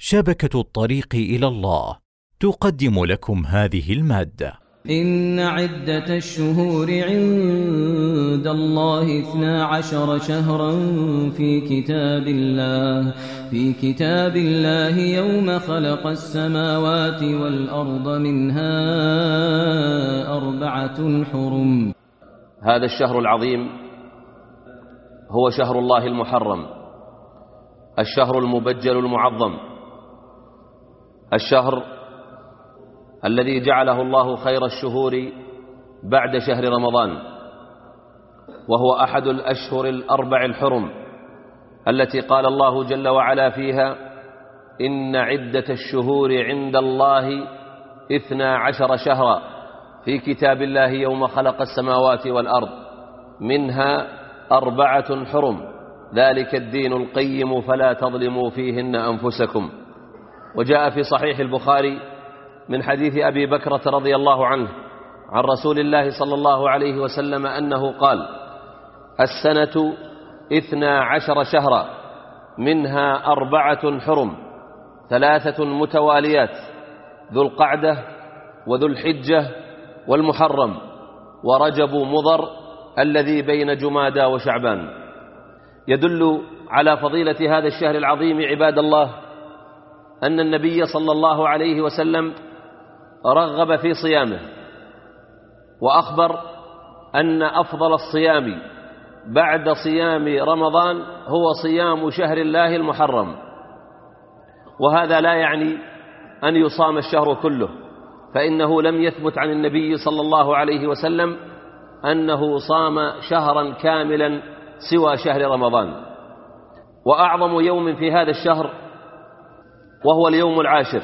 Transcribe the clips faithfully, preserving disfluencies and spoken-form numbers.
شبكة الطريق إلى الله تقدم لكم هذه المادة. إن عدة الشهور عند الله اثنا عشر شهرا في كتاب الله في كتاب الله يوم خلق السماوات والأرض منها أربعة حرم. هذا الشهر العظيم هو شهر الله المحرم، الشهر المبجل المعظم، الشهر الذي جعله الله خير الشهور بعد شهر رمضان، وهو أحد الأشهر الأربع الحرم التي قال الله جل وعلا فيها: إن عدة الشهور عند الله اثنا عشر شهرا في كتاب الله يوم خلق السماوات والأرض منها أربعة حرم ذلك الدين القيم فلا تظلموا فيهن أنفسكم. وجاء في صحيح البخاري من حديث أبي بكرة رضي الله عنه عن رسول الله صلى الله عليه وسلم أنه قال: السنة اثنا عشر شهرا منها أربعة حرم ثلاثة متواليات ذو القعدة وذو الحجة والمحرم ورجب مضر الذي بين جمادى وشعبان. يدل على فضيلة هذا الشهر العظيم عباد الله أن النبي صلى الله عليه وسلم رغب في صيامه، وأخبر أن أفضل الصيام بعد صيام رمضان هو صيام شهر الله المحرم. وهذا لا يعني أن يصام الشهر كله، فإنه لم يثبت عن النبي صلى الله عليه وسلم أنه صام شهرا كاملا سوى شهر رمضان. وأعظم يوم في هذا الشهر وهو اليوم العاشر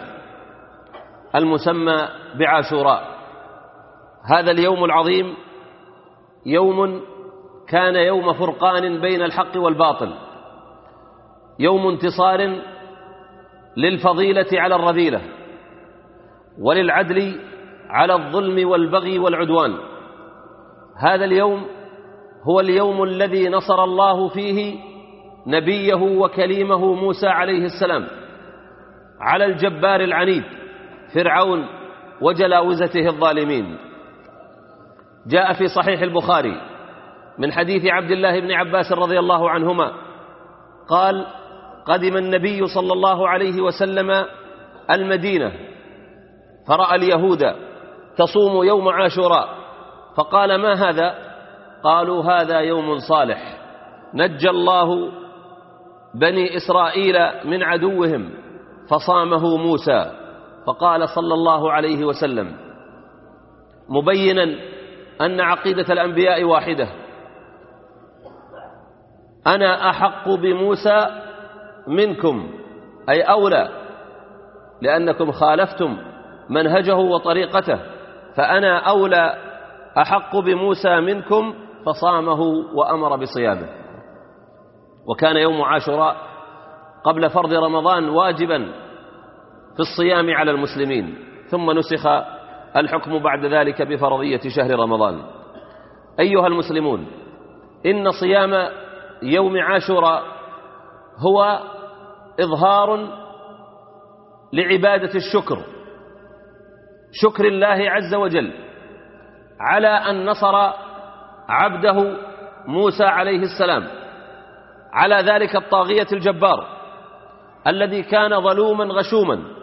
المسمى بعاشوراء. هذا اليوم العظيم يوم كان يوم فرقان بين الحق والباطل، يوم انتصار للفضيلة على الرذيلة وللعدل على الظلم والبغي والعدوان. هذا اليوم هو اليوم الذي نصر الله فيه نبيه وكليمه موسى عليه السلام على الجبار العنيد فرعون وجلاوزته الظالمين. جاء في صحيح البخاري من حديث عبد الله بن عباس رضي الله عنهما قال: قدم النبي صلى الله عليه وسلم المدينة فرأى اليهود تصوم يوم عاشوراء، فقال: ما هذا؟ قالوا: هذا يوم صالح نجى الله بني إسرائيل من عدوهم فصامه موسى. فقال صلى الله عليه وسلم مبينا أن عقيدة الأنبياء واحدة: أنا أحق بموسى منكم، أي أولى، لأنكم خالفتم منهجه وطريقته، فأنا أولى أحق بموسى منكم، فصامه وأمر بصيامه. وكان يوم عاشوراء قبل فرض رمضان واجبا في الصيام على المسلمين، ثم نسخ الحكم بعد ذلك بفرضية شهر رمضان. أيها المسلمون، إن صيام يوم عاشوراء هو إظهار لعبادة الشكر، شكر الله عز وجل على أن نصر عبده موسى عليه السلام على ذلك الطاغية الجبار الذي كان ظلوما غشوما